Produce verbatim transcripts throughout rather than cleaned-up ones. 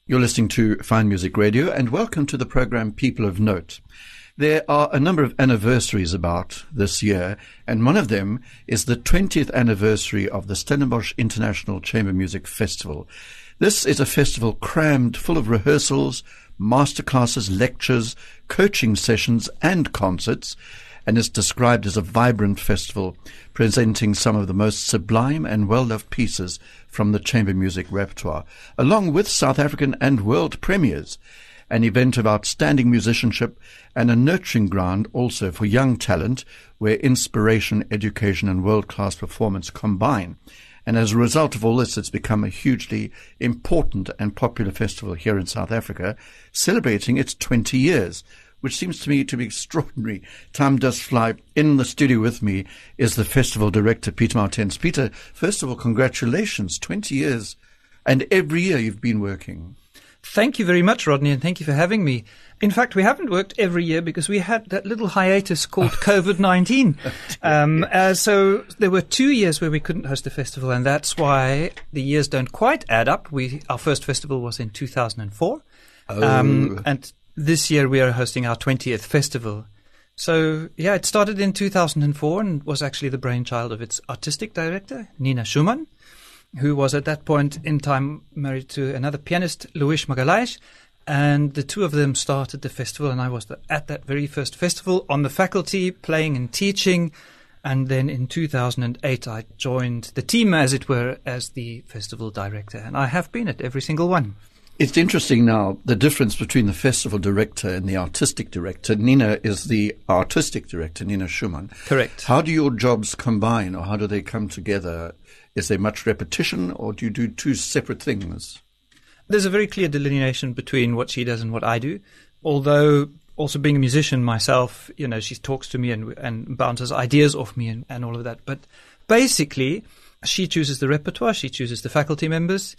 You're listening to Fine Music Radio, and welcome to the program People of Note. There are a number of anniversaries about this year, and one of them is the twentieth anniversary of the Stellenbosch International Chamber Music Festival. This is a festival crammed full of rehearsals, masterclasses, lectures, coaching sessions, and concerts, and is described as a vibrant festival presenting some of the most sublime and well-loved pieces from the chamber music repertoire, along with South African and world premieres, an event of outstanding musicianship and a nurturing ground also for young talent where inspiration, education and world-class performance combine. And as a result of all this, it's become a hugely important and popular festival here in South Africa, celebrating its twenty years, which seems to me to be extraordinary. Time does fly. In the studio with me is the festival director, Peter Martens. Peter, first of all, congratulations, twenty years, and every year you've been working. Thank you very much, Rodney, and thank you for having me. In fact, we haven't worked every year because we had that little hiatus called COVID nineteen. Um, uh, so there were two years where we couldn't host the festival, and that's why the years don't quite add up. We Our first festival was in two thousand four, Oh. um, and this year we are hosting our twentieth festival. So, yeah, it started in two thousand four and was actually the brainchild of its artistic director, Nina Schumann, who was at that point in time married to another pianist, Luis Magalhães, and the two of them started the festival, and I was the, at that very first festival on the faculty, playing and teaching, and then in two thousand eight I joined the team, as it were, as the festival director, and I have been at every single one. It's interesting now, the difference between the festival director and the artistic director. Nina is the artistic director, Nina Schumann. Correct. How do your jobs combine, or how do they come together? Is there much repetition, or do you do two separate things? There's a very clear delineation between what she does and what I do, although also being a musician myself, you know, she talks to me and, and bounces ideas off me and, and all of that. But basically, she chooses the repertoire, she chooses the faculty members,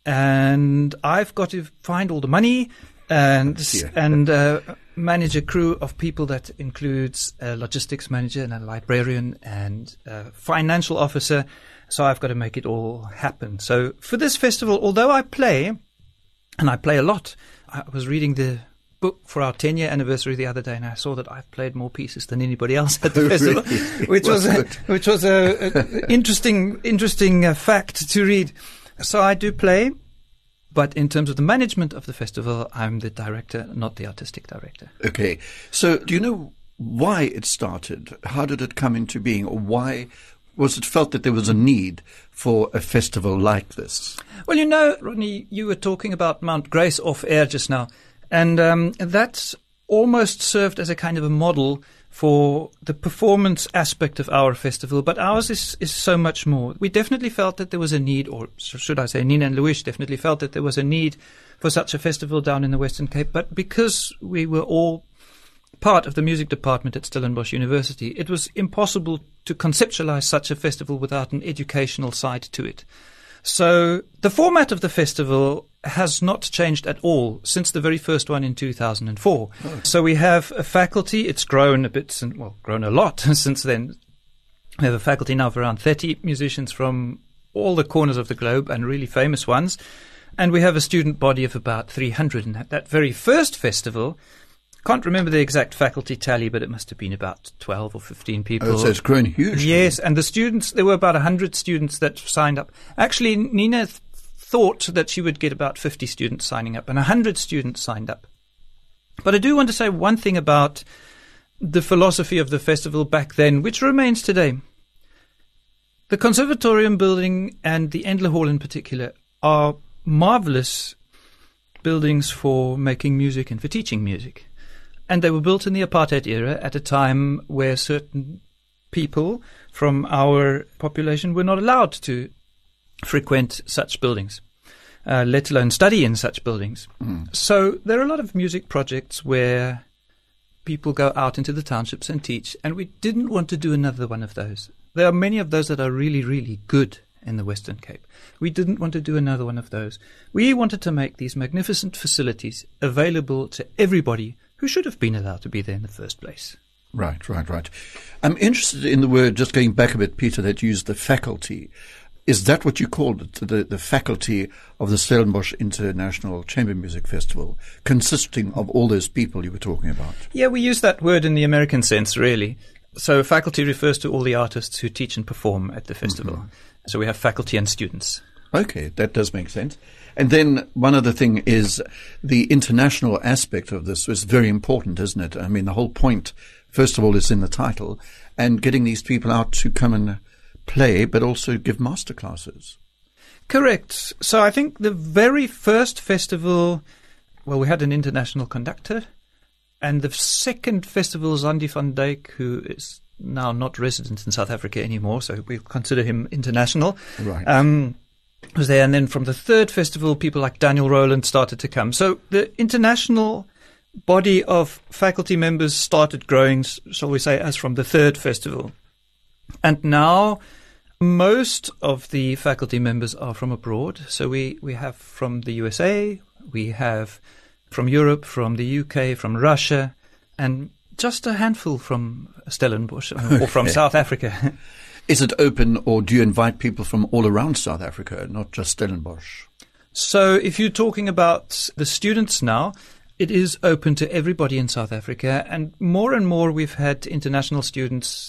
and I've got to find all the money and yeah. and uh, manage a crew of people that includes a logistics manager and a librarian and a financial officer. So I've got to make it all happen. So for this festival, although I play, and I play a lot, I was reading the book for our ten-year anniversary the other day, and I saw that I've played more pieces than anybody else at the festival, Really? which Well, was a, good. which was a, a interesting interesting uh, fact to read. So I do play, but in terms of the management of the festival, I'm the director, not the artistic director. Okay. So do you know why it started? How did it come into being? Or why was it felt that there was a need for a festival like this? Well, you know, Rodney, you were talking about Mount Grace off air just now, and um, that's almost served as a kind of a model for the performance aspect of our festival, but ours is, is so much more. We definitely felt that there was a need, or should I say Nina and Luis definitely felt that there was a need for such a festival down in the Western Cape, but because we were all part of the music department at Stellenbosch University, it was impossible to conceptualize such a festival without an educational side to it. So the format of the festival has not changed at all since the very first one in two thousand four. Oh. So we have a faculty. It's grown a bit, well, grown a lot since then. We have a faculty now of around thirty musicians from all the corners of the globe and really famous ones. And we have a student body of about three hundred. And at that very first festival, can't remember the exact faculty tally, but it must have been about twelve or fifteen people. Oh, so it's grown hugely. Yes, and the students, there were about one hundred students that signed up. Actually, Nina th- thought that she would get about fifty students signing up, and one hundred students signed up. But I do want to say one thing about the philosophy of the festival back then, which remains today. The Conservatorium building and the Endler Hall in particular are marvelous buildings for making music and for teaching music. And they were built in the apartheid era at a time where certain people from our population were not allowed to frequent such buildings, uh, let alone study in such buildings. Mm. So there are a lot of music projects where people go out into the townships and teach, and we didn't want to do another one of those. There are many of those that are really, really good in the Western Cape. We didn't want to do another one of those. We wanted to make these magnificent facilities available to everybody who should have been allowed to be there in the first place. Right, right, right. I'm interested in the word, just going back a bit, Peter, that used the faculty. Is that what you called it, the, the faculty of the Stellenbosch International Chamber Music Festival, consisting of all those people you were talking about? Yeah, we use that word in the American sense, really. So faculty refers to all the artists who teach and perform at the festival. Mm-hmm. So we have faculty and students. Okay, that does make sense. And then one other thing is the international aspect of this is very important, isn't it? I mean, the whole point, first of all, is in the title, and getting these people out to come and play, but also give masterclasses. Correct. So I think the very first festival, well, we had an international conductor, and the second festival, Zandi van Dijk, who is now not resident in South Africa anymore, so we'll consider him international. Right. Um, was there, and then from the third festival, people like Daniel Rowland started to come. So the international body of faculty members started growing, shall we say, as from the third festival. And now most of the faculty members are from abroad. So we, we have from the U S A, we have from Europe, from the U K, from Russia, and just a handful from Stellenbosch or, or from South Africa. Is it open, or do you invite people from all around South Africa, not just Stellenbosch? So if you're talking about the students now, it is open to everybody in South Africa, and more and more we've had international students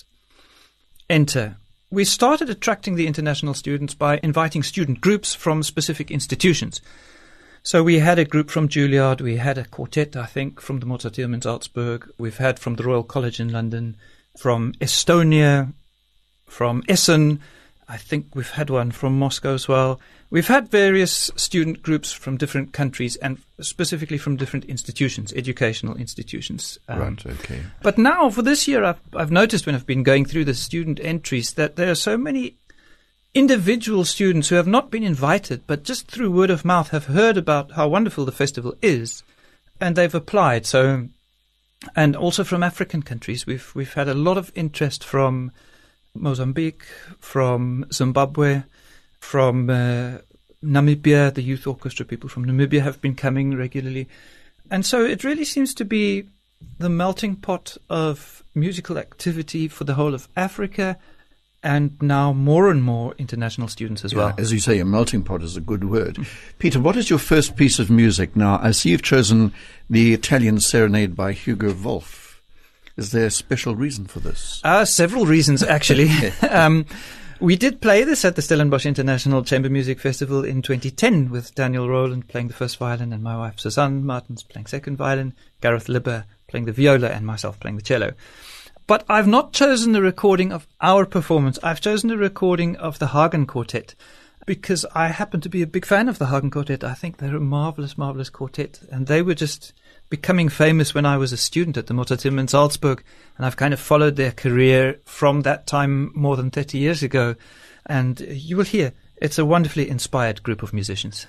enter. We started attracting the international students by inviting student groups from specific institutions. So we had a group from Juilliard, we had a quartet, I think, from the Mozart in Salzburg, we've had from the Royal College in London, from Estonia, from Essen, I think we've had one from Moscow as well. We've had various student groups from different countries and specifically from different institutions, educational institutions. Um, right, okay. But now for this year, I've, I've noticed when I've been going through the student entries that there are so many individual students who have not been invited, but just through word of mouth have heard about how wonderful the festival is, and they've applied. So, and also from African countries, we've we've had a lot of interest from Mozambique, from Zimbabwe, from uh, Namibia. The youth orchestra people from Namibia have been coming regularly. And so it really seems to be the melting pot of musical activity for the whole of Africa, and now more and more international students as yeah, well. As you say, a melting pot is a good word. Peter, what is your first piece of music now? I see you've chosen the Italian Serenade by Hugo Wolf. Is there a special reason for this? Uh, several reasons, actually. um, we did play this at the Stellenbosch International Chamber Music Festival in twenty ten with Daniel Rowland playing the first violin and my wife Suzanne Martins playing second violin, Gareth Libber playing the viola and myself playing the cello. But I've not chosen the recording of our performance. I've chosen the recording of the Hagen Quartet because I happen to be a big fan of the Hagen Quartet. I think they're a marvelous, marvelous quartet, and they were just becoming famous when I was a student at the Mozart in Salzburg, and I've kind of followed their career from that time more than thirty years ago. And you will hear, it's a wonderfully inspired group of musicians.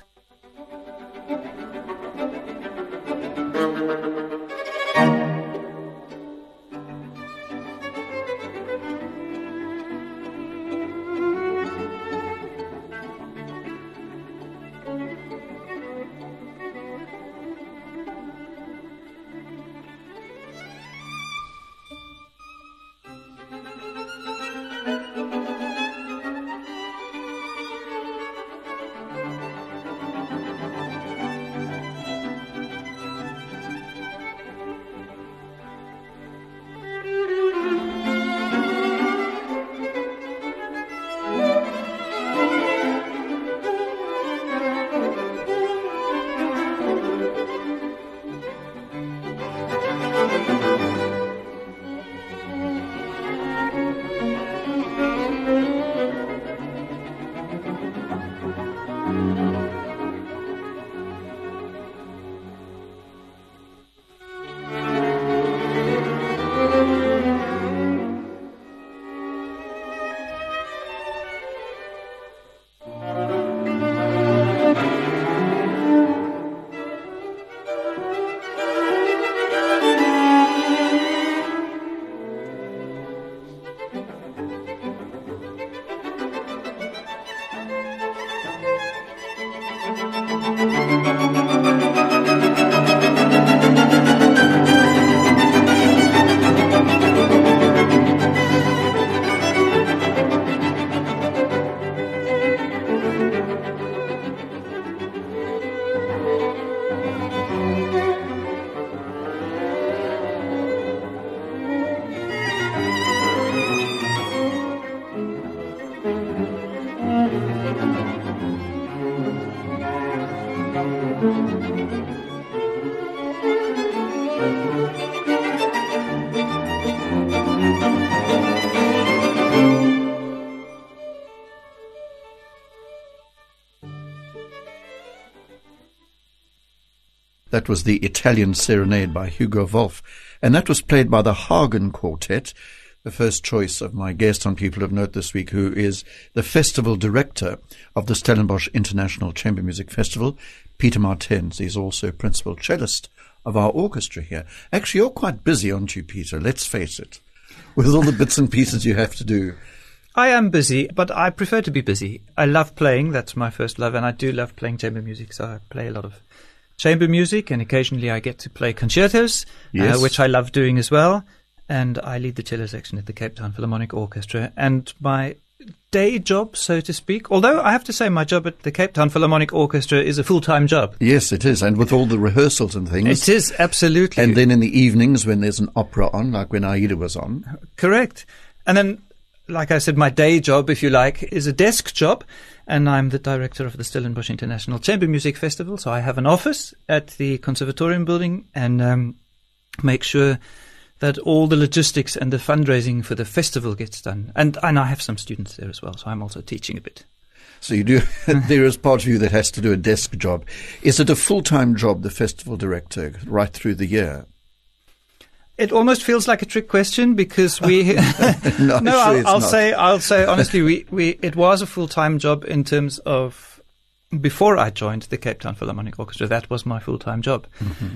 That was the Italian Serenade by Hugo Wolf, and that was played by the Hagen Quartet, the first choice of my guest on People of Note this week, who is the festival director of the Stellenbosch International Chamber Music Festival, Peter Martens. He's also principal cellist of our orchestra here. Actually, you're quite busy, aren't you, Peter? Let's face it, with all the bits and pieces you have to do. I am busy, but I prefer to be busy. I love playing. That's my first love, and I do love playing chamber music, so I play a lot of chamber music, and occasionally I get to play concertos, yes. uh, which I love doing as well. And I lead the cello section at the Cape Town Philharmonic Orchestra. And my day job, so to speak, although I have to say my job at the Cape Town Philharmonic Orchestra is a full-time job. Yes, it is. And with all the rehearsals and things. It is, absolutely. And then in the evenings when there's an opera on, like when Aida was on. Correct. And then, like I said, my day job, if you like, is a desk job. And I'm the director of the Stellenbosch International Chamber Music Festival. So I have an office at the Conservatorium building and um, make sure that all the logistics and the fundraising for the festival gets done. And, and I have some students there as well, so I'm also teaching a bit. So you do, there is part of you that has to do a desk job. Is it a full-time job, the festival director, right through the year? It almost feels like a trick question because we, no, no sure I'll, I'll not. say, I'll say honestly, we, we, it was a full-time job in terms of, before I joined the Cape Town Philharmonic Orchestra, that was my full-time job. Mm-hmm.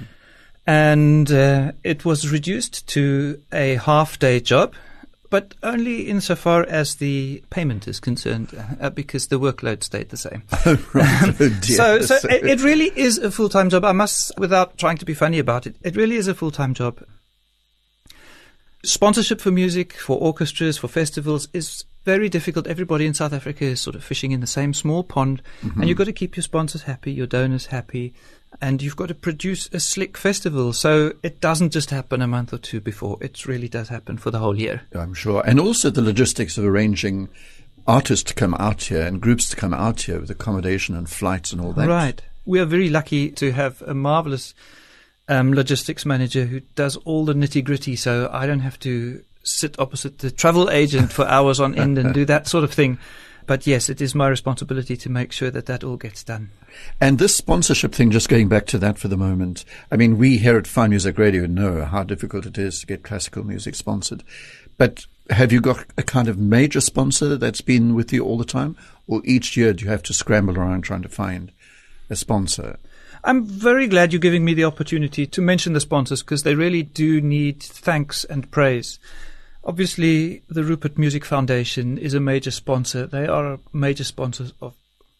And uh, it was reduced to a half-day job, but only insofar as the payment is concerned, uh, because the workload stayed the same. Oh, right. Oh, dear. so so it, it really is a full-time job. I must, without trying to be funny about it, it really is a full-time job. Sponsorship for music, for orchestras, for festivals is very difficult. Everybody in South Africa is sort of fishing in the same small pond, mm-hmm. and you've got to keep your sponsors happy, your donors happy, and you've got to produce a slick festival. So it doesn't just happen a month or two before. It really does happen for the whole year. I'm sure. And also the logistics of arranging artists to come out here and groups to come out here with accommodation and flights and all that. Right. We are very lucky to have a marvelous um, logistics manager who does all the nitty-gritty, so I don't have to sit opposite the travel agent for hours on end and do that sort of thing. But yes, it is my responsibility to make sure that that all gets done. And this sponsorship thing, just going back to that for the moment, I mean, we here at Fine Music Radio know how difficult it is to get classical music sponsored. But have you got a kind of major sponsor that's been with you all the time? Or each year do you have to scramble around trying to find a sponsor? I'm very glad you're giving me the opportunity to mention the sponsors because they really do need thanks and praise. Obviously, the Rupert Music Foundation is a major sponsor. They are major sponsors of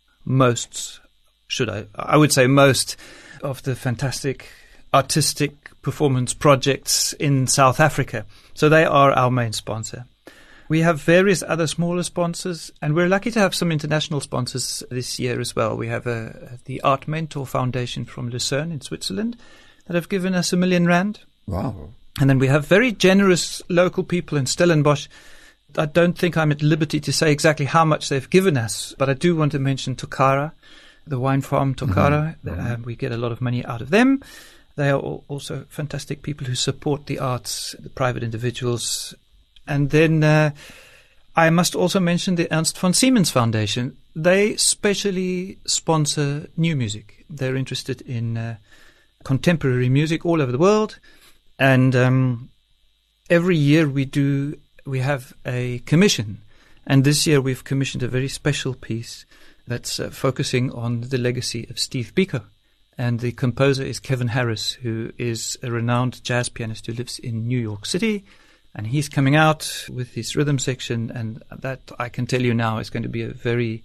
most, should I, I would say most of the fantastic artistic performance projects in South Africa. So they are our main sponsor. We have various other smaller sponsors, and we're lucky to have some international sponsors this year as well. We have a, the Art Mentor Foundation from Lucerne in Switzerland that have given us a million rand. Wow. And then we have very generous local people in Stellenbosch. I don't think I'm at liberty to say exactly how much they've given us, but I do want to mention Tokara, the wine farm Tokara. Mm-hmm. Uh, we get a lot of money out of them. They are also fantastic people who support the arts, the private individuals. And then uh, I must also mention the Ernst von Siemens Foundation. They specially sponsor new music. They're interested in uh, contemporary music all over the world. And um, every year we do, we have a commission. And this year we've commissioned a very special piece that's uh, focusing on the legacy of Steve Biko. And the composer is Kevin Harris, who is a renowned jazz pianist who lives in New York City. And he's coming out with his rhythm section. And that, I can tell you now, is going to be a very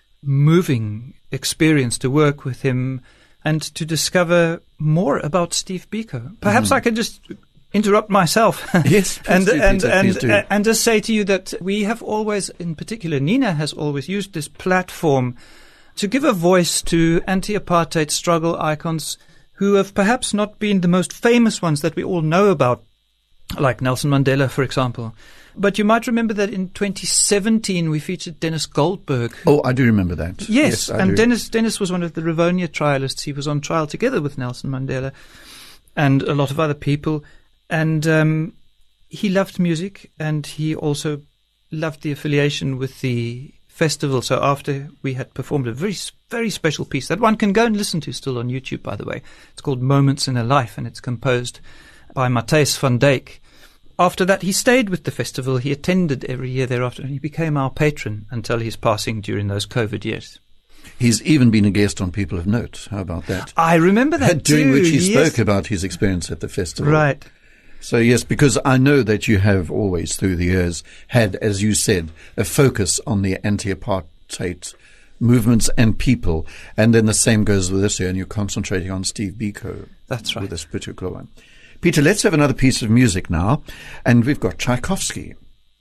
moving experience to work with him and to discover more about Steve Biko. Perhaps mm-hmm. I can just interrupt myself. Yes, please and do, and Peter, and, please do. and and just say to you that we have always, in particular, Nina has always used this platform to give a voice to anti-apartheid struggle icons who have perhaps not been the most famous ones that we all know about, like Nelson Mandela, for example. But you might remember that in twenty seventeen we featured Dennis Goldberg. Oh, I do remember that. Yes, yes and do. Dennis Dennis was one of the Rivonia trialists. He was on trial together with Nelson Mandela and a lot of other people. And um, he loved music, and he also loved the affiliation with the festival, so after we had performed a very, very special piece that one can go and listen to still on YouTube, by the way. It's called Moments in a Life, and it's composed by Matthijs van Dijk. After that, he stayed with the festival. He attended every year thereafter, and he became our patron until his passing during those COVID years. He's even been a guest on People of Note. How about that? I remember that During too. which he yes. spoke about his experience at the festival. Right. So, yes, because I know that you have always, through the years, had, as you said, a focus on the anti-apartheid movements and people. And then the same goes with this year, and you're concentrating on Steve Biko. That's right. With this particular one. Peter, let's have another piece of music now. And we've got Tchaikovsky.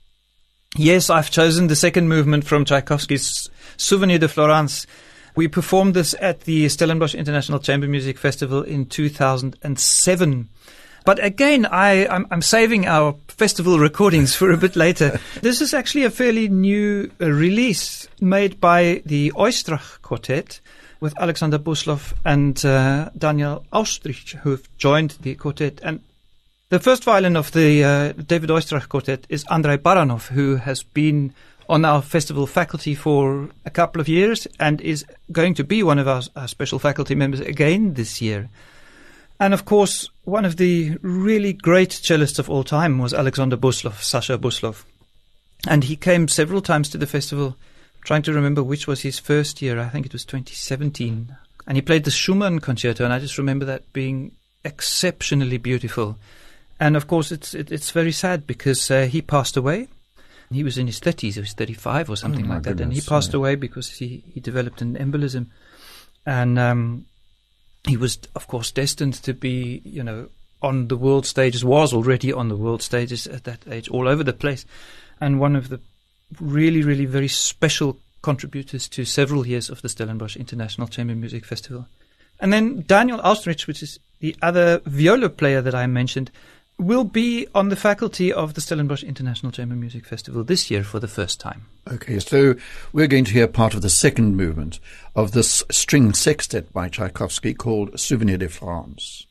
Yes, I've chosen the second movement from Tchaikovsky's Souvenir de Florence. We performed this at the Stellenbosch International Chamber Music Festival in two thousand seven. But again, I, I'm, I'm saving our festival recordings for a bit later. This is actually a fairly new uh, release made by the Oistrach Quartet with Alexander Buslov and uh, Daniel Austrich, who have joined the quartet. And the first violin of the uh, David Oistrach Quartet is Andrei Baranov, who has been on our festival faculty for a couple of years and is going to be one of our, our special faculty members again this year. And of course, one of the really great cellists of all time was Alexander Buslov, Sasha Buslov. And he came several times to the festival, trying to remember which was his first year. I think it was twenty seventeen. And he played the Schumann concerto, and I just remember that being exceptionally beautiful. And of course, it's it, it's very sad because uh, he passed away. He was in his thirties, he was thirty-five or something oh like that. Goodness, and he passed yeah. away because he, he developed an embolism. And um he was, of course, destined to be, you know, on the world stages, was already on the world stages at that age, all over the place. And one of the really, really very special contributors to several years of the Stellenbosch International Chamber Music Festival. And then Daniel Austrich, which is the other viola player that I mentioned, will be on the faculty of the Stellenbosch International Chamber Music Festival this year for the first time. Okay, so we're going to hear part of the second movement of this string sextet by Tchaikovsky called Souvenir de France.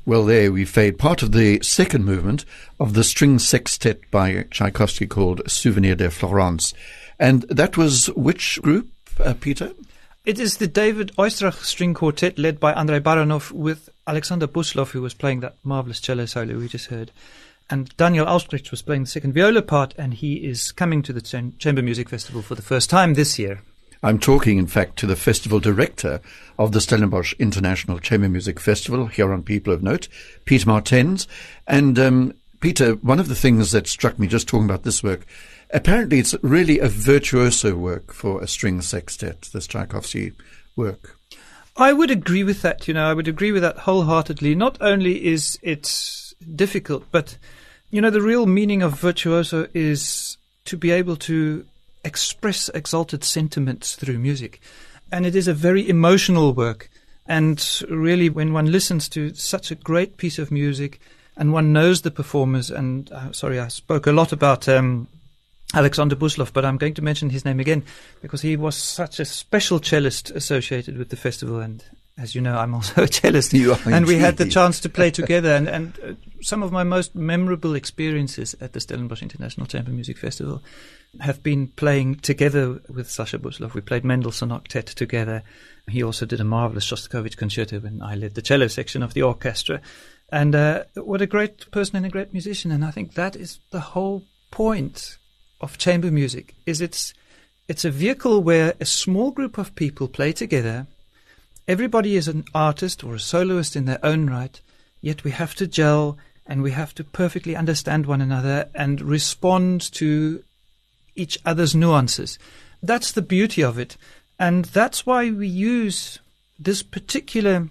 Well, there we fade part of the second movement of the string sextet by Tchaikovsky called Souvenir de Florence. And that was which group, uh, Peter? It is the David Oistrakh String Quartet led by Andrei Baranov with Alexander Buslov, who was playing that marvelous cello solo we just heard. And Daniel Austrich was playing the second viola part, and he is coming to the Ch- Chamber Music Festival for the first time this year. I'm talking, in fact, to the festival director of the Stellenbosch International Chamber Music Festival here on People of Note, Peter Martens. And um, Peter, one of the things that struck me just talking about this work, apparently it's really a virtuoso work for a string sextet, this Tchaikovsky work. I would agree with that. You know, I would agree with that wholeheartedly. Not only is it difficult, but, you know, the real meaning of virtuoso is to be able to express exalted sentiments through music. And it is a very emotional work. And really, when one listens to such a great piece of music and one knows the performers, and uh, sorry, I spoke a lot about um, Alexander Buslov, but I'm going to mention his name again because he was such a special cellist associated with the festival. And as you know, I'm also a cellist. You are and we had the indeed. chance to play together. And, and uh, some of my most memorable experiences at the Stellenbosch International Chamber Music Festival have been playing together with Sasha Buslov. We played Mendelssohn Octet together. He also did a marvelous Shostakovich concerto when I led the cello section of the orchestra. And uh, what a great person and a great musician. And I think that is the whole point of chamber music, is it's it's a vehicle where a small group of people play together. Everybody is an artist or a soloist in their own right, yet we have to gel and we have to perfectly understand one another and respond to each other's nuances. That's the beauty of it. And that's why we use this particular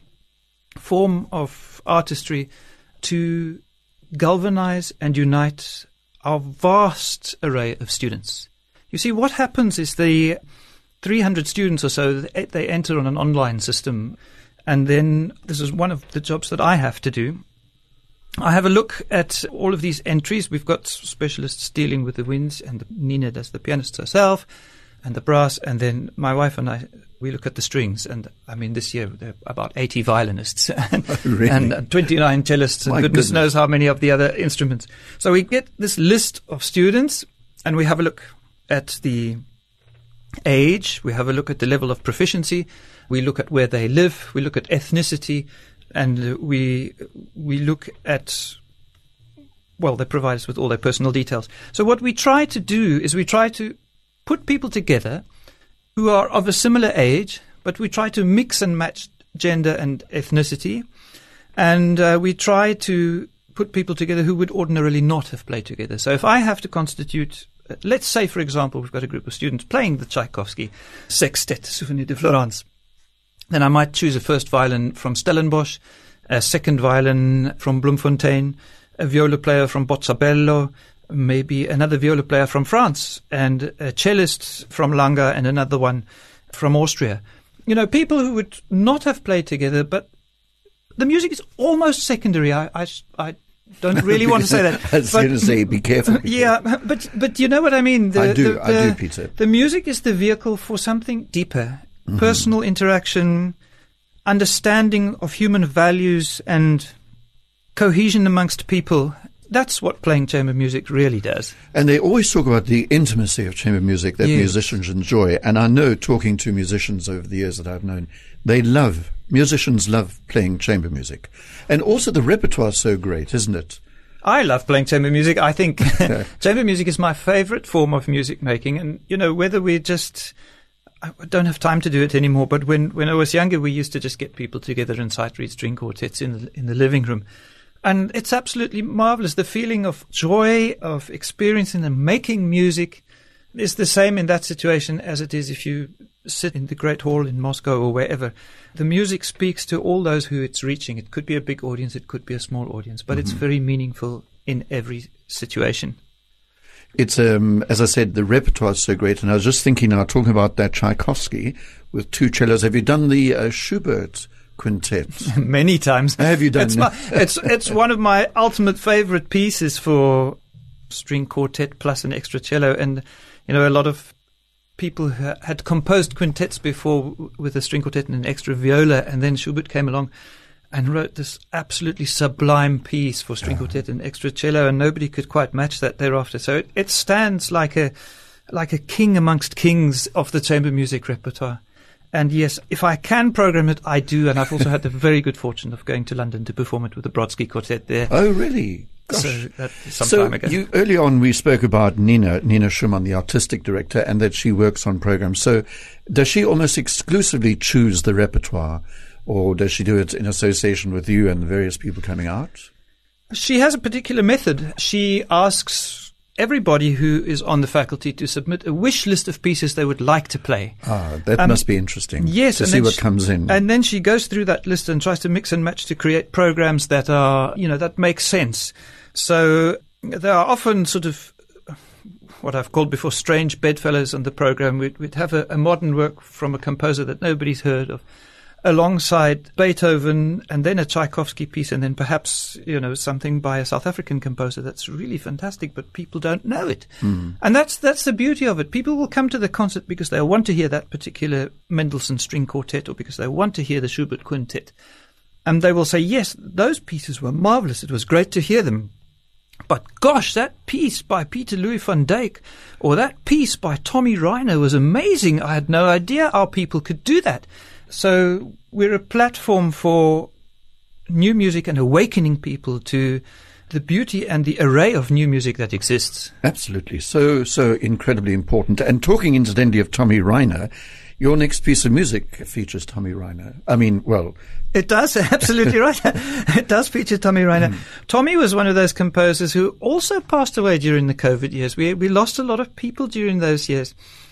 form of artistry to galvanize and unite our vast array of students. You see, what happens is the three hundred students or so, they enter on an online system. And then this is one of the jobs that I have to do. I have a look at all of these entries. We've got specialists dealing with the winds, and Nina does the pianist herself and the brass, and then my wife and I, we look at the strings. And I mean, this year there are about eighty violinists and, oh, really? and twenty-nine cellists, and My goodness, goodness knows how many of the other instruments. So we get this list of students, and we have a look at the age, we have a look at the level of proficiency, we look at where they live, we look at ethnicity, and we we look at, well, they provide us with all their personal details. So what we try to do is we try to put people together who are of a similar age, but we try to mix and match gender and ethnicity, and uh, we try to put people together who would ordinarily not have played together. So if I have to constitute, uh, let's say, for example, we've got a group of students playing the Tchaikovsky Sextet, Souvenir de Florence, then I might choose a first violin from Stellenbosch, a second violin from Bloemfontein, a viola player from Bozzabello, maybe another viola player from France, and a cellist from Langa, and another one from Austria. You know, people who would not have played together, but the music is almost secondary. I, I, I don't really want to say that. I was going to say, be careful. Be yeah, careful. but but you know what I mean. The, I do, the, I the, do, Peter. The music is the vehicle for something deeper. Mm-hmm. Personal interaction, understanding of human values, and cohesion amongst people. That's what playing chamber music really does. And they always talk about the intimacy of chamber music that yes. musicians enjoy. And I know, talking to musicians over the years that I've known, they love, musicians love playing chamber music. And also the repertoire is so great, isn't it? I love playing chamber music. I think chamber music is my favorite form of music making. And, you know, whether we just... I don't have time to do it anymore, but when, when I was younger, we used to just get people together and sight read string quartets in the, in the living room. And it's absolutely marvelous. The feeling of joy, of experiencing and making music is the same in that situation as it is if you sit in the Great Hall in Moscow or wherever. The music speaks to all those who it's reaching. It could be a big audience, it could be a small audience, but mm-hmm. it's very meaningful in every situation. It's, um, as I said, the repertoire is so great. And I was just thinking now, talking about that Tchaikovsky with two cellos. Have you done the uh, Schubert quintet? Many times. Have you done it's, my, it's, it's one of my ultimate favorite pieces for string quartet plus an extra cello. And, you know, a lot of people had composed quintets before with a string quartet and an extra viola. And then Schubert came along and wrote this absolutely sublime piece for string quartet and extra cello, and nobody could quite match that thereafter. So it, it stands like a like a king amongst kings of the chamber music repertoire. And yes, if I can program it, I do. And I've also had the very good fortune of going to London to perform it with the Brodsky Quartet there. Oh, really? Gosh. So that's some so time ago. You, early on, we spoke about Nina, Nina Schumann, the artistic director, and that she works on programs. So does she almost exclusively choose the repertoire, or does she do it in association with you and the various people coming out? She has a particular method. She asks everybody who is on the faculty to submit a wish list of pieces they would like to play. Ah, that Um, must be interesting. Yes, to and see then what she- comes in. And then she goes through that list and tries to mix and match to create programs that are, you know, that make sense. So there are often sort of what I've called before strange bedfellows on the program. We'd, we'd have a, a modern work from a composer that nobody's heard of, alongside Beethoven, and then a Tchaikovsky piece, and then perhaps, you know, something by a South African composer that's really fantastic, but people don't know it. Mm. And that's that's the beauty of it. People will come to the concert because they want to hear that particular Mendelssohn String Quartet, or because they want to hear the Schubert Quintet. And they will say, yes, those pieces were marvelous. It was great to hear them. But gosh, that piece by Peter Louis van Dijk, or that piece by Tommy Reiner was amazing. I had no idea our people could do that. So we're a platform for new music and awakening people to the beauty and the array of new music that exists. Absolutely. So, so incredibly important. And talking incidentally of Tommy Reiner, your next piece of music features Tommy Reiner. I mean, well... It does, absolutely right. It does feature Tommy Reiner. Mm. Tommy was one of those composers who also passed away during the COVID years. We we lost a lot of people during those years.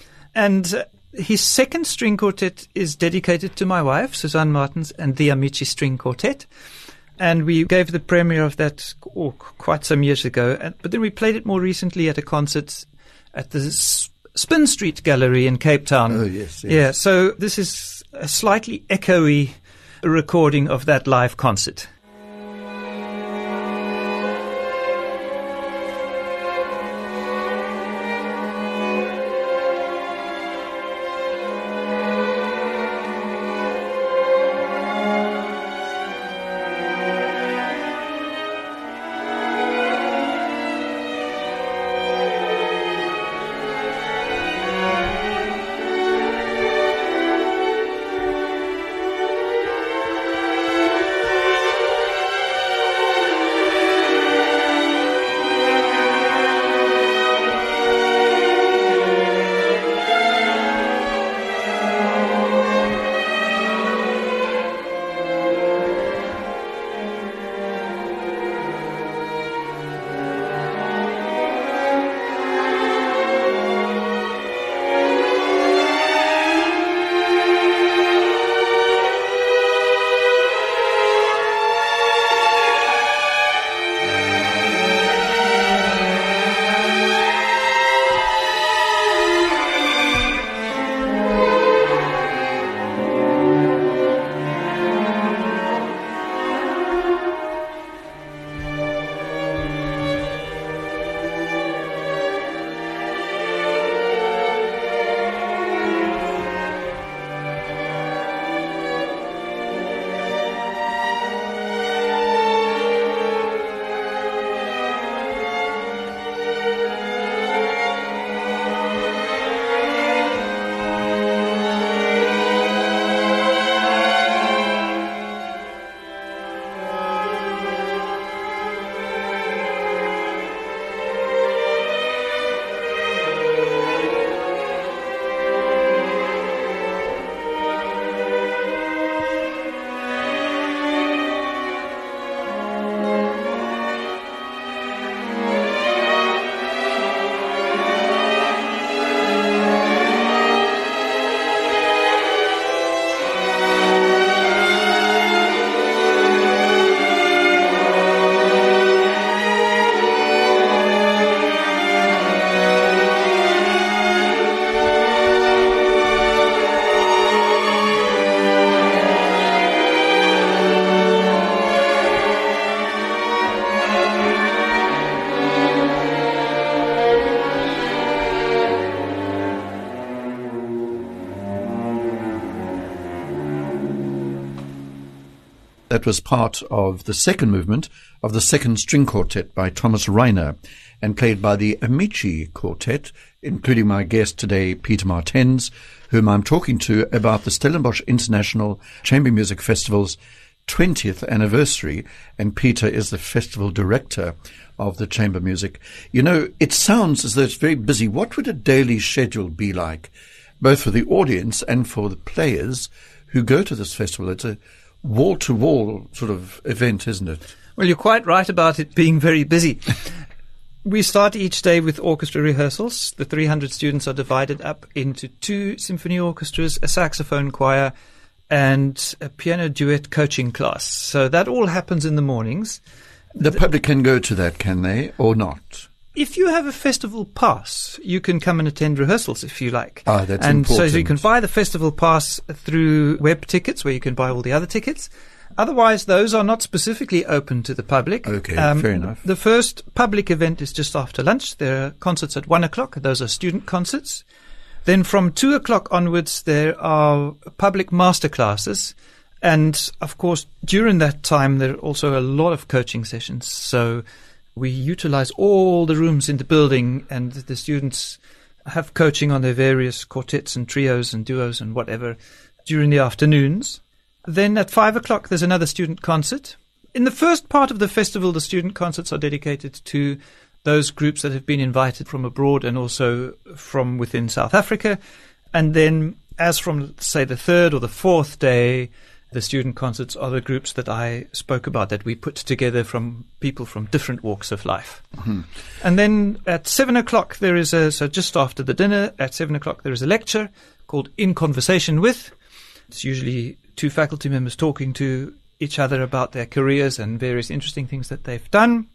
And uh, his second string quartet is dedicated to my wife, Suzanne Martens, and the Amici String Quartet. And we gave the premiere of that oh, quite some years ago. And, but then we played it more recently at a concert at the S- Spin Street Gallery in Cape Town. Oh, yes, yes. Yeah, so this is a slightly echoey recording of that live concert. That was part of the second movement of the second string quartet by Thomas Reiner and played by the Amici Quartet, including my guest today, Peter Martens, whom I'm talking to about the Stellenbosch International Chamber Music Festival's twentieth anniversary. And Peter is the festival director of the chamber music. You know, it sounds as though it's very busy. What would a daily schedule be like, both for the audience and for the players who go to this festival? It's a wall-to-wall sort of event, isn't it? Well, you're quite right about it being very busy. We start each day with orchestra rehearsals. The three hundred students are divided up into two symphony orchestras, a saxophone choir, and a piano duet coaching class. So that all happens in the mornings. The public can go to that, can they, or not? If you have a festival pass, you can come and attend rehearsals if you like. Ah, that's and important. And so you can buy the festival pass through web tickets, where you can buy all the other tickets. Otherwise, those are not specifically open to the public. Okay, um, fair enough. The first public event is just after lunch. There are concerts at one o'clock. Those are student concerts. Then from two o'clock onwards, there are public master classes. And, of course, during that time, there are also a lot of coaching sessions. So we utilize all the rooms in the building, and the students have coaching on their various quartets and trios and duos and whatever during the afternoons. Then at five o'clock, there's another student concert. In the first part of the festival, the student concerts are dedicated to those groups that have been invited from abroad and also from within South Africa. And then as from, say, the third or the fourth day, the student concerts are the groups that I spoke about, that we put together from people from different walks of life. Mm-hmm. And then at seven o'clock, there is a, so just after the dinner, at seven o'clock, there is a lecture called In Conversation With. It's usually two faculty members talking to each other about their careers and various interesting things that they've done,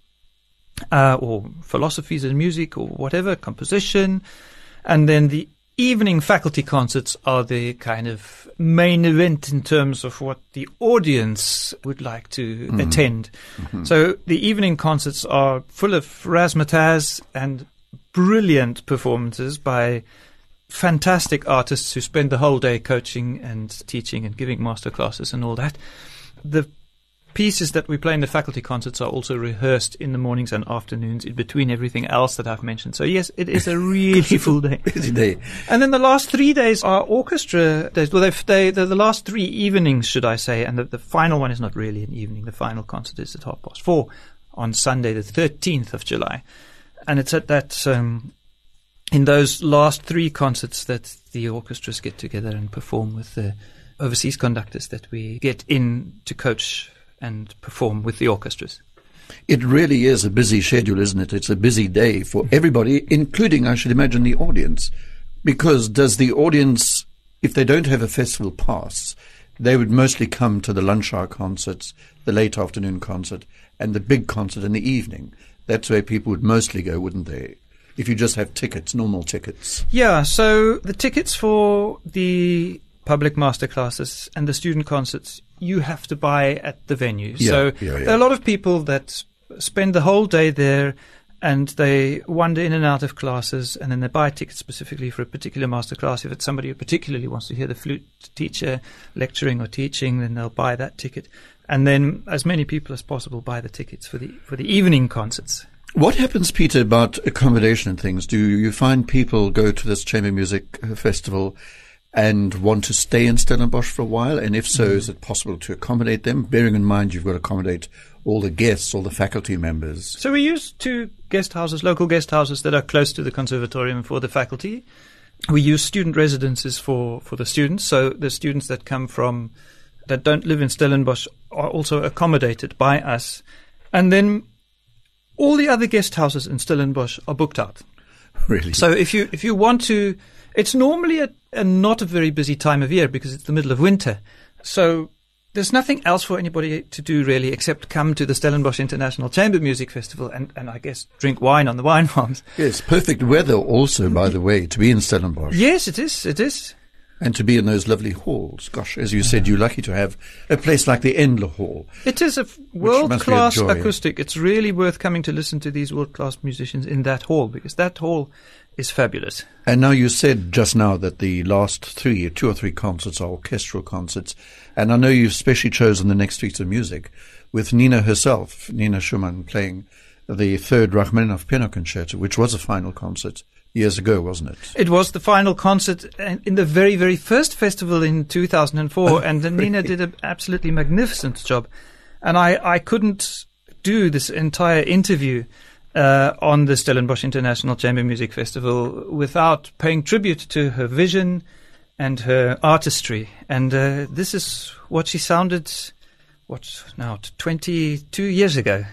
uh, or philosophies in music or whatever, composition. And then the evening faculty concerts are the kind of main event in terms of what the audience would like to mm. attend. Mm-hmm. So the evening concerts are full of razzmatazz and brilliant performances by fantastic artists who spend the whole day coaching and teaching and giving master classes and all that. The pieces that we play in the faculty concerts are also rehearsed in the mornings and afternoons in between everything else that I've mentioned. So yes, it is a really full day. Busy day. And then the last three days are orchestra days. Well, they've, they, the, the last three evenings, should I say, and the, the final one is not really an evening. The final concert is at half past four on Sunday, the thirteenth of July. And it's at that, um, in those last three concerts that the orchestras get together and perform with the overseas conductors that we get in to coach and perform with the orchestras. It really is a busy schedule, isn't it? It's a busy day for everybody, including, I should imagine, the audience. Because does the audience, if they don't have a festival pass, they would mostly come to the lunch hour concerts, the late afternoon concert, and the big concert in the evening. That's where people would mostly go, wouldn't they? If you just have tickets, normal tickets. Yeah, so the tickets for the public master classes and the student concerts, you have to buy at the venue. Yeah, so yeah, yeah. there are a lot of people that spend the whole day there and they wander in and out of classes, and then they buy tickets specifically for a particular master class. If it's somebody who particularly wants to hear the flute teacher lecturing or teaching, then they'll buy that ticket. And then as many people as possible buy the tickets for the for the evening concerts. What happens, Peter, about accommodation and things? Do you find people go to this chamber music festival and want to stay in Stellenbosch for a while? And if so, mm. is it possible to accommodate them? Bearing in mind you've got to accommodate all the guests, all the faculty members. So we use two guest houses, local guest houses that are close to the conservatorium for the faculty. We use student residences for, for the students. So the students that come from, that don't live in Stellenbosch are also accommodated by us. And then all the other guest houses in Stellenbosch are booked out. Really? So if you, if you want to, it's normally a, a not a very busy time of year because it's the middle of winter. So there's nothing else for anybody to do really except come to the Stellenbosch International Chamber Music Festival and, and I guess drink wine on the wine farms. Yes, perfect weather also, by the way, to be in Stellenbosch. Yes, it is, it is. And to be in those lovely halls. Gosh, as you said, you're lucky to have a place like the Endler Hall. It is a world-class acoustic. It's really worth coming to listen to these world-class musicians in that hall, because that hall is fabulous. And now you said just now that the last three, two or three concerts are orchestral concerts. And I know you've specially chosen the Next Streets of Music with Nina herself, Nina Schumann, playing the third Rachmaninoff Piano Concerto, which was a final concert years ago, wasn't it? It was the final concert in the very, very first festival in two thousand four, and Nina did an absolutely magnificent job. And I, I couldn't do this entire interview uh, on the Stellenbosch International Chamber Music Festival without paying tribute to her vision and her artistry. And uh, this is what she sounded, what now, twenty-two years ago.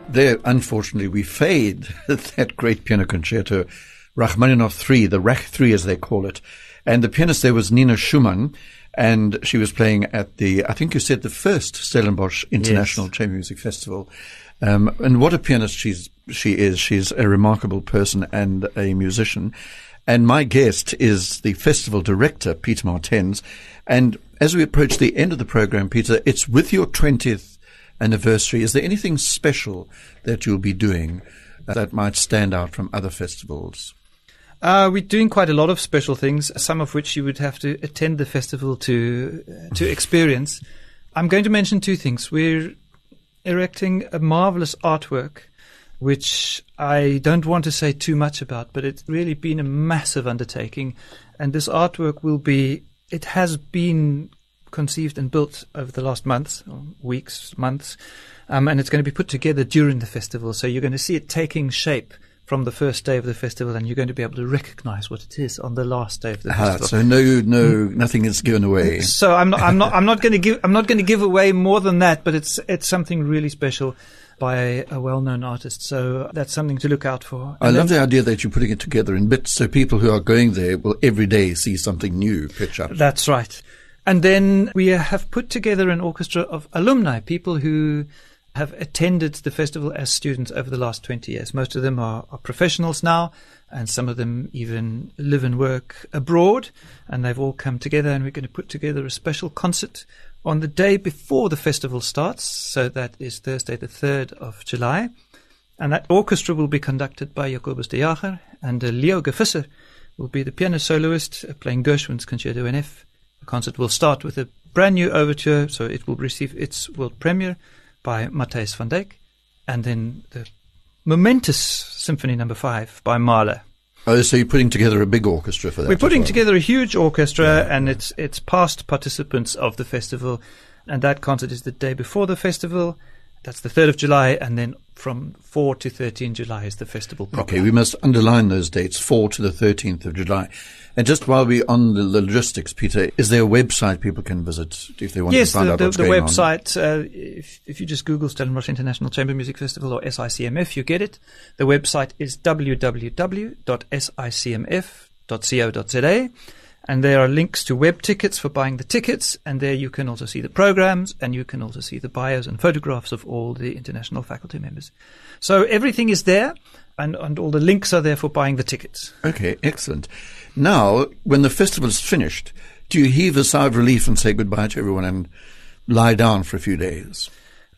there, unfortunately, we fade that great piano concerto, Rachmaninoff three, the Rach three as they call it. And the pianist there was Nina Schumann, and she was playing at the, I think you said, the first Stellenbosch International yes. Chamber Music Festival. Um, and what a pianist she's, she is. She's a remarkable person and a musician. And my guest is the festival director, Peter Martens. And as we approach the end of the program, Peter, it's with your twentieth anniversary. Is there anything special that you'll be doing that might stand out from other festivals? Uh, we're doing quite a lot of special things, some of which you would have to attend the festival to uh, to experience. I'm going to mention two things. We're erecting a marvelous artwork, which I don't want to say too much about, but it's really been a massive undertaking. And this artwork will be, it has been conceived and built over the last months, or weeks, months, um, and it's going to be put together during the festival. So you're going to see it taking shape from the first day of the festival, and you're going to be able to recognize what it is on the last day of the ah, festival. So no, no, nothing is given away. So I'm not, I'm not, I'm not going to give, I'm not going to give away more than that, but it's, it's something really special by a, a well-known artist. So that's something to look out for. I and love then, the idea that you're putting it together in bits, so people who are going there will every day see something new pitch up. That's right. And then we have put together an orchestra of alumni, people who have attended the festival as students over the last twenty years. Most of them are, are professionals now, and some of them even live and work abroad, and they've all come together, and we're going to put together a special concert on the day before the festival starts. So that is Thursday, the third of July. And that orchestra will be conducted by Jacobus de Jager, and uh, Leo Gevisser will be the piano soloist uh, playing Gershwin's Concerto in F. The concert will start with a brand new overture, so it will receive its world premiere by Matthijs van Dijk, and then the momentous Symphony Number Five by Mahler. Oh, so you're putting together a big orchestra for that? We're putting well. together a huge orchestra, yeah, and yeah. it's it's past participants of the festival, and that concert is the day before the festival. That's the third of July, and then from four to thirteen July is the festival proper. Okay, we must underline those dates, four to the thirteenth of July. And just while we're on the logistics, Peter, is there a website people can visit if they want yes, to find the, out the, what's the going website, uh, if, if you just Google Stellenbosch International Chamber Music Festival or S I C M F, you get it. The website is w w w dot s i c m f dot co dot z a, and there are links to web tickets for buying the tickets, and there you can also see the programs, and you can also see the bios and photographs of all the international faculty members. So everything is there, and, and all the links are there for buying the tickets. Okay, excellent. Now, when the festival is finished, do you heave a sigh of relief and say goodbye to everyone and lie down for a few days?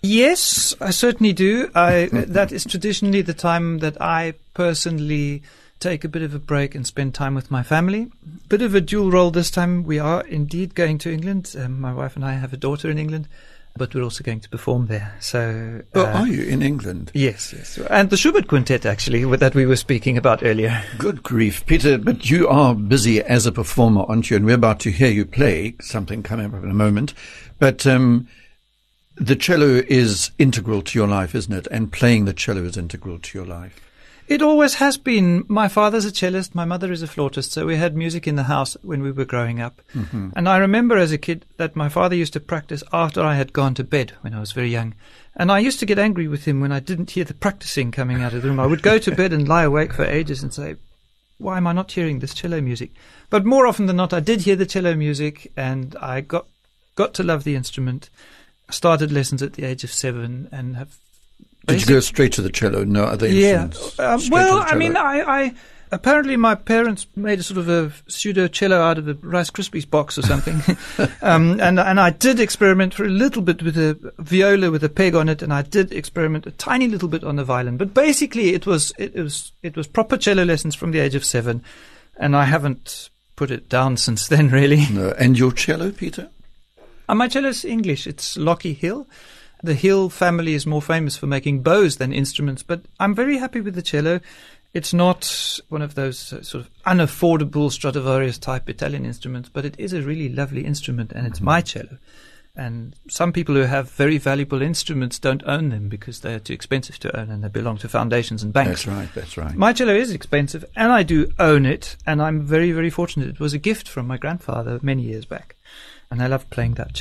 Yes, I certainly do. I, that is traditionally the time that I personally take a bit of a break and spend time with my family. Bit of a dual role this time. We are indeed going to England. Um, my wife and I have a daughter in England, but we're also going to perform there. So, oh, uh, are you in England? Yes, yes. And the Schubert Quintet, actually, that we were speaking about earlier. Good grief, Peter, but you are busy as a performer, aren't you? And we're about to hear you play something coming up in a moment. But um, the cello is integral to your life, isn't it? And playing the cello is integral to your life. It always has been. My father's a cellist, my mother is a flautist, so we had music in the house when we were growing up. Mm-hmm. And I remember as a kid that my father used to practice after I had gone to bed when I was very young. And I used to get angry with him when I didn't hear the practicing coming out of the room. I would go to bed and lie awake for ages and say, why am I not hearing this cello music? But more often than not, I did hear the cello music, and I got got to love the instrument. I started lessons at the age of seven and have Did you go straight to the cello? No other instruments? Yeah. Uh, well, I mean, I, I apparently my parents made a sort of a pseudo cello out of a Rice Krispies box or something, um, and and I did experiment for a little bit with a viola with a peg on it, and I did experiment a tiny little bit on the violin. But basically, it was it was it was proper cello lessons from the age of seven, and I haven't put it down since then, really. No. And your cello, Peter? Uh, my cello is English. It's Lockie Hill. The Hill family is more famous for making bows than instruments, but I'm very happy with the cello. It's not one of those uh, sort of unaffordable Stradivarius type Italian instruments, but it is a really lovely instrument, and it's mm-hmm. my cello. And some people who have very valuable instruments don't own them because they're too expensive to own and they belong to foundations and banks. That's right, that's right. My cello is expensive, and I do own it, and I'm very, very fortunate. It was a gift from my grandfather many years back. And I love playing that cello.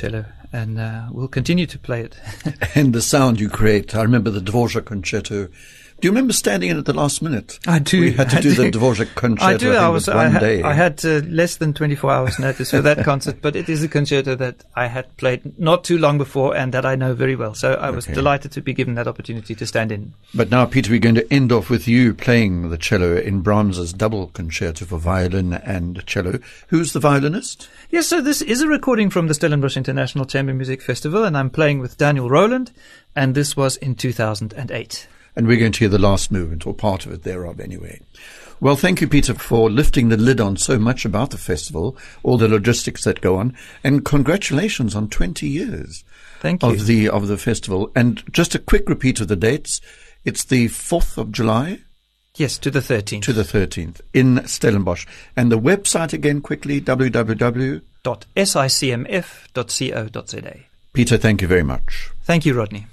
and uh, we'll continue to play it. And the sound you create. I remember the Dvorak concerto. Do you remember standing in at the last minute? I do. We had to I do, do the Dvorak concerto. I do. I, think, I was. one I, ha- day. I had uh, less than twenty-four hours notice for that concert, but it is a concerto that I had played not too long before and that I know very well. So I was Okay. delighted to be given that opportunity to stand in. But now, Peter, we're going to end off with you playing the cello in Brahms's double concerto for violin and cello. Who's the violinist? Yes, so this is a recording from the Stellenbosch International Chamber Music Festival, and I'm playing with Daniel Rowland, and this was in two thousand eight. And we're going to hear the last movement, or part of it thereof anyway. Well, thank you, Peter, for lifting the lid on so much about the festival, all the logistics that go on, and congratulations on twenty years Thank you. of the of the festival. And just a quick repeat of the dates. It's the fourth of July Yes, to the thirteenth. to the thirteenth in Stellenbosch. And the website again quickly, w w w dot sicmf dot co dot za. Peter, thank you very much. Thank you, Rodney.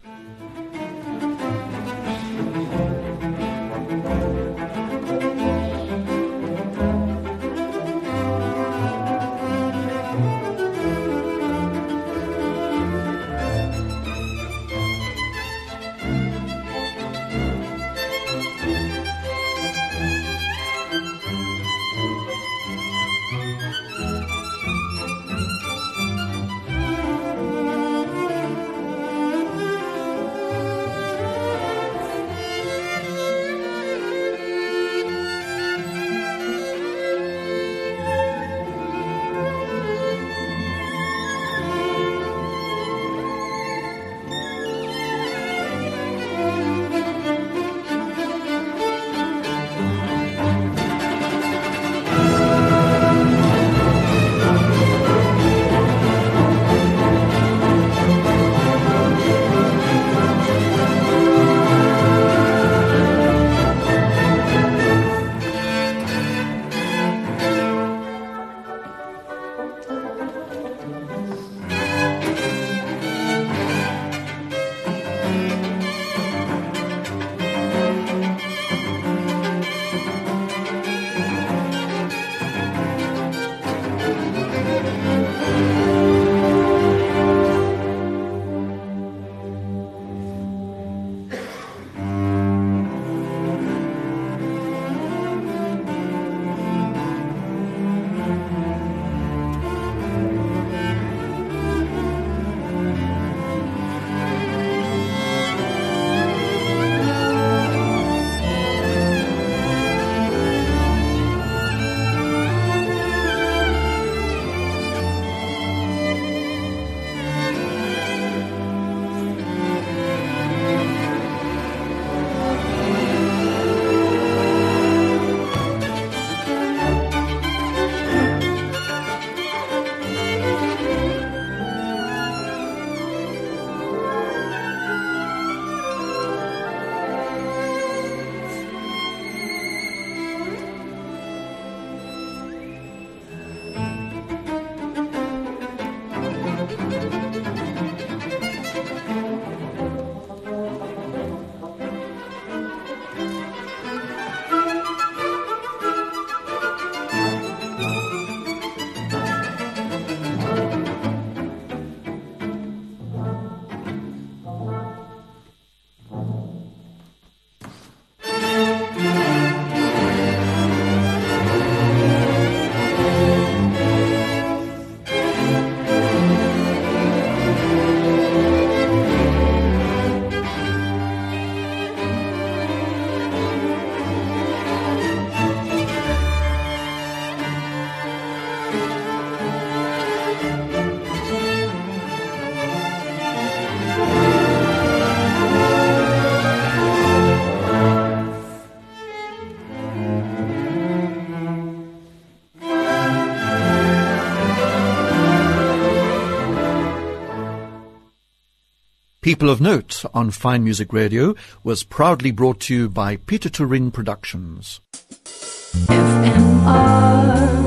People of Note on Fine Music Radio was proudly brought to you by Peter Turin Productions. F M R